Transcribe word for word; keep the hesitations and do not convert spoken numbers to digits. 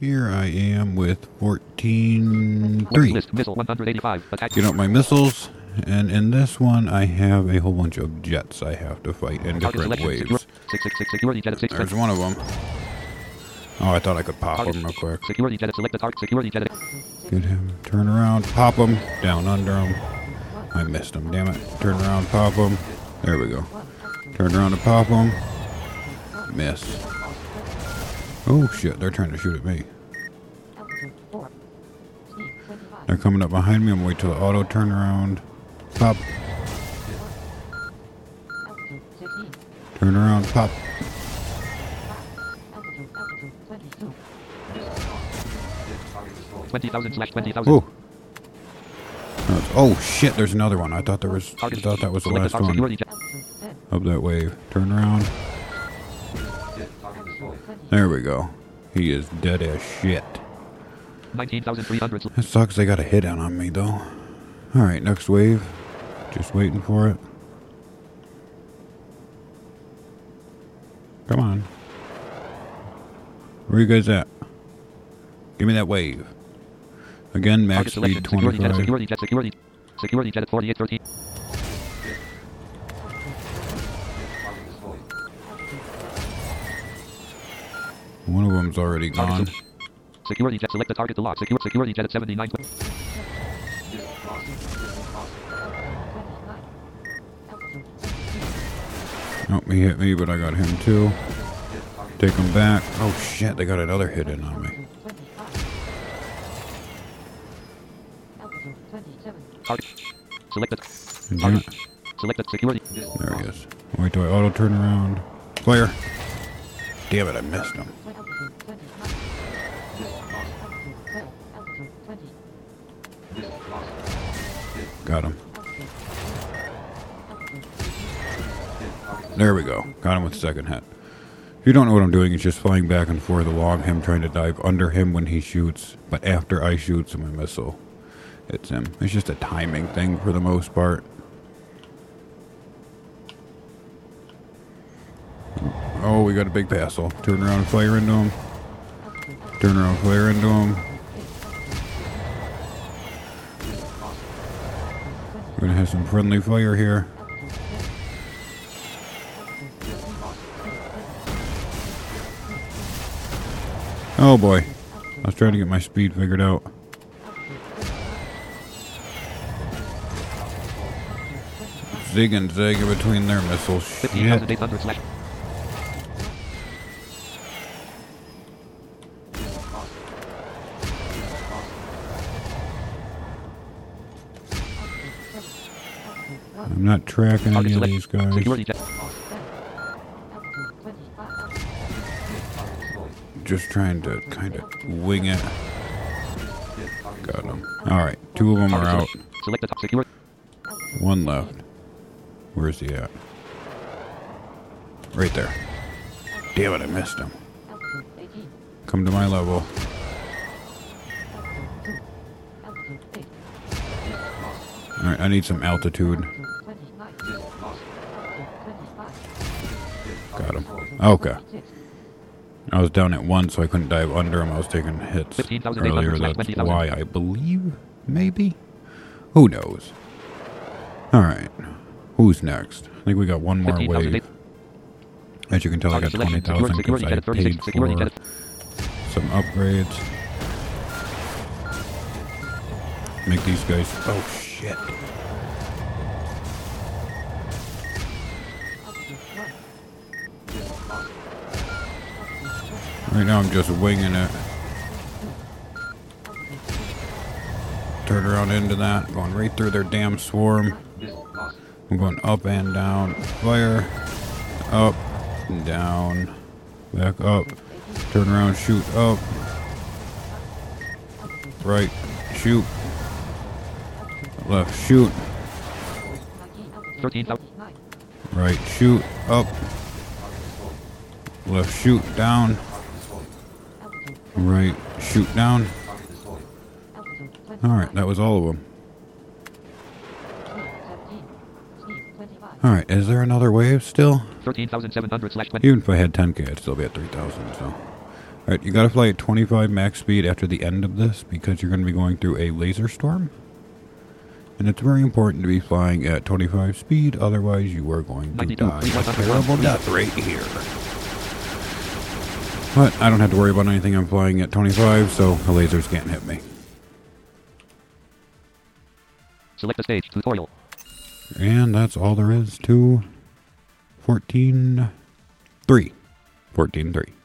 Here I am with fourteen three. Get out my missiles, and in this one I have a whole bunch of jets I have to fight in different waves. There's one of them. Oh, I thought I could pop him real quick. Get him, turn around, pop him, down under him. I missed him, damn it. Turn around, pop him. There we go. Turn around and pop him. Miss. Oh shit, they're trying to shoot at me. They're coming up behind me. I'm waiting till the auto turn around. Pop. Turn around, pop. twenty thousand slash twenty thousand. Oh. Oh shit, there's another one. I thought there was I thought that was the last one. Up that wave. Turn around. There we go. He is dead as shit. nineteen thousand three hundred. That sucks they got a hit out on me though. Alright, next wave. Just waiting for it. Come on. Where are you guys at? Give me that wave. Again, max speed twenty-five. Security jet, security, security jet at forty-eight thirteen. One of them's already gone. Security jet, select the target to lock. Secure, security jet at seventy-nine. Oh, he hit me, but I got him too. Take him back. Oh shit, they got another hit in on me. Target. Select it. Target. Select it. Security. There he is. Wait till I auto turn around. Fire. Damn it, I missed him. Got him. There we go. Got him with the second hit. If you don't know what I'm doing, it's just flying back and forth along him, trying to dive under him when he shoots, but after I shoot, so my missile hits him. It's just a timing thing for the most part. Oh, we got a big passel. Turn around and fire into him. Turn around and fire into him. We're gonna have some friendly fire here. Oh boy. I was trying to get my speed figured out. Zig and zag in between their missiles. Shit. I'm not tracking any of these guys. Just trying to kind of wing it. Got him. Alright, two of them are out. One left. Where's he at? Right there. Damn it, I missed him. Come to my level. Alright, I need some altitude. Got him. Okay. I was down at one, so I couldn't dive under him. I was taking hits earlier. That's why, I believe. Maybe? Who knows? Alright. Who's next? I think we got one more wave. As you can tell, I got twenty thousand because I paid for some upgrades. Make these guys... Oh, shit. Right now I'm just winging it. Turn around into that. Going right through their damn swarm. I'm going up and down. Fire. Up. And down. Back up. Turn around. Shoot up. Right. Shoot. Left. Shoot. Right. Shoot. Up. Left. Shoot. Down. Right, shoot down. Alright, that was all of them. Alright, is there another wave still? thirteen thousand seven hundred slash twenty. Even if I had ten K, I'd still be at three thousand, so. Alright, you gotta fly at twenty-five max speed after the end of this because you're going to be going through a laser storm. And it's very important to be flying at twenty-five speed, otherwise you are going to die a terrible death right here. But I don't have to worry about anything. I'm flying at twenty-five, so the lasers can't hit me. Select the stage tutorial. And that's all there is to fourteen three. fourteen three.